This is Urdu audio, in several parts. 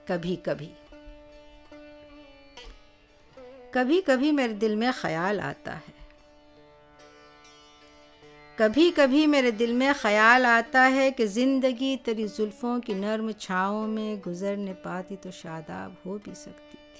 کبھی کبھی کبھی کبھی میرے دل میں خیال آتا ہے، کبھی کبھی میرے دل میں خیال آتا ہے کہ زندگی تیری زلفوں کی نرم چھاؤں میں گزر نہ پاتی تو شاداب ہو بھی سکتی تھی۔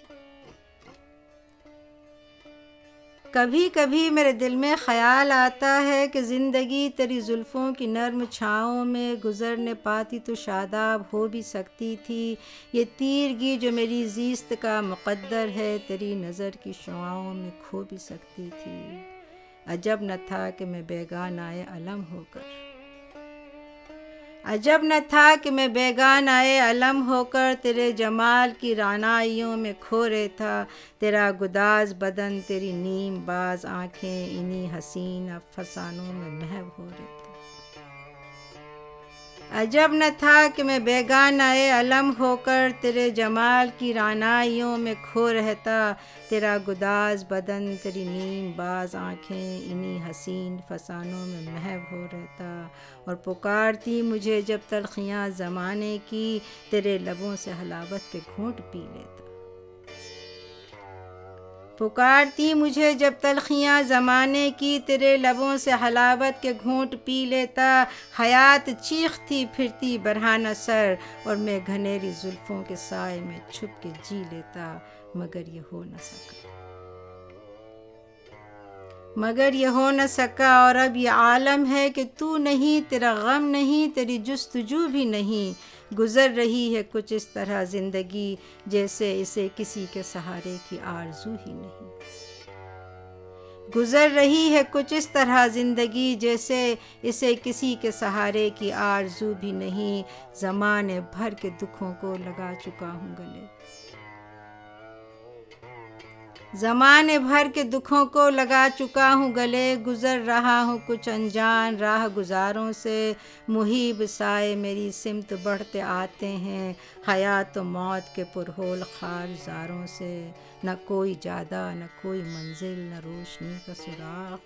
کبھی کبھی میرے دل میں خیال آتا ہے کہ زندگی تیری زلفوں کی نرم چھاؤں میں گزر نہ پاتی تو شاداب ہو بھی سکتی تھی۔ یہ تیرگی جو میری زیست کا مقدر ہے تیری نظر کی شعاؤں میں کھو بھی سکتی تھی۔ عجب نہ تھا کہ میں بیگانۂ علم ہو کر، عجب نہ تھا کہ میں بیگانۂ علم ہو کر تیرے جمال کی رعنائیوں میں کھو رہتا۔ تیرا گداز بدن، تیری نیم باز آنکھیں انہی حسین افسانوں میں محو ہو رہتا۔ عجب نہ تھا کہ میں بیگانۂ علم ہو کر تیرے جمال کی رعنائیوں میں کھو رہتا۔ تیرا گداز بدن، تیری نیم باز آنکھیں انہی حسین فسانوں میں محو ہو رہتا، اور پکارتی مجھے جب تلخیاں زمانے کی تیرے لبوں سے حلاوت کے گھونٹ پی لیتا۔ پکارتی مجھے جب تلخیاں زمانے کی تیرے لبوں سے حلاوت کے گھونٹ پی لیتا۔ حیات چیختی پھرتی برہنہ سر، اور میں گھنیری زلفوں کے سائے میں چھپ کے جی لیتا، مگر یہ ہو نہ سکا، مگر یہ ہو نہ سکا۔ اور اب یہ عالم ہے کہ تو نہیں، تیرا غم نہیں، تیری جستجو بھی نہیں۔ گزر رہی ہے کچھ اس طرح زندگی جیسے اسے کسی کے سہارے کی آرزو ہی نہیں۔ گزر رہی ہے کچھ اس طرح زندگی جیسے اسے کسی کے سہارے کی آرزو بھی نہیں۔ زمانے بھر کے دکھوں کو لگا چکا ہوں گلے، زمانے بھر کے دکھوں کو لگا چکا ہوں گلے۔ گزر رہا ہوں کچھ انجان راہ گزاروں سے، محیب سائے میری سمت بڑھتے آتے ہیں حیات و موت کے پرہول خار زاروں سے۔ نہ کوئی جادہ نہ کوئی منزل، نہ روشنی کا سراغ،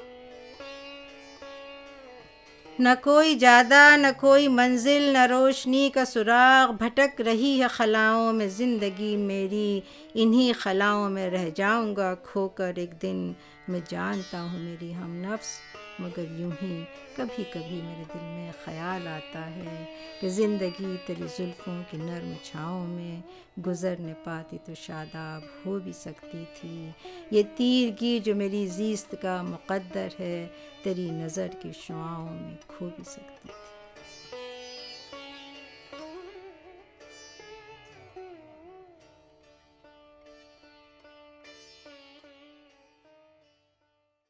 نہ کوئی جادہ نہ کوئی منزل، نہ روشنی کا سراغ۔ بھٹک رہی ہے خلاؤں میں زندگی میری، انہی خلاؤں میں رہ جاؤں گا کھو کر ایک دن۔ میں جانتا ہوں میری ہم نفس، مگر یوں ہی کبھی کبھی میرے دل میں خیال آتا ہے کہ زندگی تیری زلفوں کی نرم چھاؤں میں گزر نہ پاتی تو شاداب ہو بھی سکتی تھی۔ یہ تیرگی جو میری زیست کا مقدر ہے تیری نظر کی شعاؤں میں کھو بھی سکتی تھی۔